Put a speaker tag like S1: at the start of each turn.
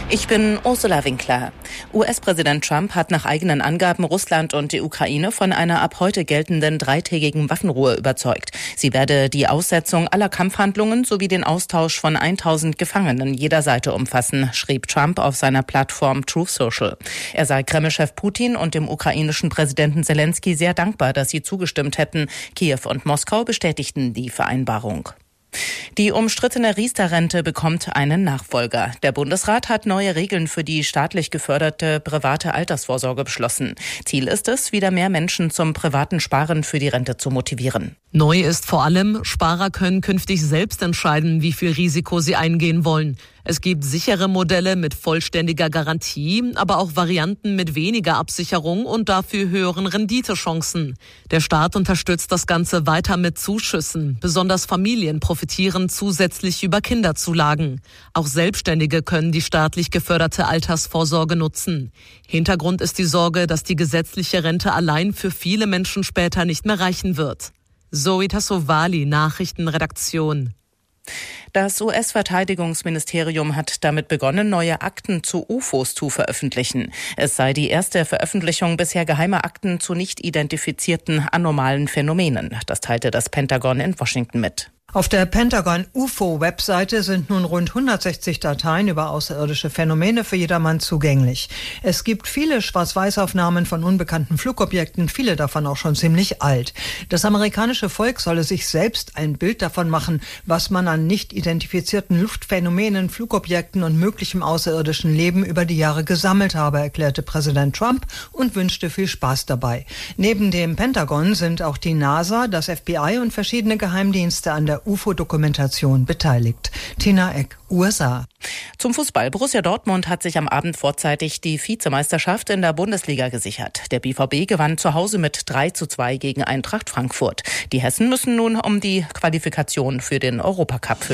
S1: Ich bin Ursula Winkler. US-Präsident Trump hat nach eigenen Angaben Russland und die Ukraine von einer ab heute geltenden 3-tägigen Waffenruhe überzeugt. Sie werde die Aussetzung aller Kampfhandlungen sowie den Austausch von 1000 Gefangenen jeder Seite umfassen, schrieb Trump auf seiner Plattform Truth Social. Er sei Kreml-Chef Putin und dem ukrainischen Präsidenten Zelensky sehr dankbar, dass sie zugestimmt hätten. Kiew und Moskau bestätigten die Vereinbarung. Die umstrittene Riester-Rente bekommt einen Nachfolger. Der Bundesrat hat neue Regeln für die staatlich geförderte private Altersvorsorge beschlossen. Ziel ist es, wieder mehr Menschen zum privaten Sparen für die Rente zu motivieren.
S2: Neu ist vor allem, Sparer können künftig selbst entscheiden, wie viel Risiko sie eingehen wollen. Es gibt sichere Modelle mit vollständiger Garantie, aber auch Varianten mit weniger Absicherung und dafür höheren Renditechancen. Der Staat unterstützt das Ganze weiter mit Zuschüssen. Besonders Familien profitieren zusätzlich über Kinderzulagen. Auch Selbstständige können die staatlich geförderte Altersvorsorge nutzen. Hintergrund ist die Sorge, dass die gesetzliche Rente allein für viele Menschen später nicht mehr reichen wird. Zoe Tassovali, Nachrichtenredaktion.
S1: Das US-Verteidigungsministerium hat damit begonnen, neue Akten zu UFOs zu veröffentlichen. Es sei die erste Veröffentlichung bisher geheimer Akten zu nicht identifizierten anomalen Phänomenen. Das teilte das Pentagon in Washington mit.
S3: Auf der Pentagon-UFO-Webseite sind nun rund 160 Dateien über außerirdische Phänomene für jedermann zugänglich. Es gibt viele Schwarz-Weiß-Aufnahmen von unbekannten Flugobjekten, viele davon auch schon ziemlich alt. Das amerikanische Volk solle sich selbst ein Bild davon machen, was man an nicht identifizierten Luftphänomenen, Flugobjekten und möglichem außerirdischen Leben über die Jahre gesammelt habe, erklärte Präsident Trump und wünschte viel Spaß dabei. Neben dem Pentagon sind auch die NASA, das FBI und verschiedene Geheimdienste an der UFO-Dokumentation beteiligt. Tina Eck, USA.
S1: Zum Fußball. Borussia Dortmund hat sich am Abend vorzeitig die Vizemeisterschaft in der Bundesliga gesichert. Der BVB gewann zu Hause mit 3:2 gegen Eintracht Frankfurt. Die Hessen müssen nun um die Qualifikation für den Europacup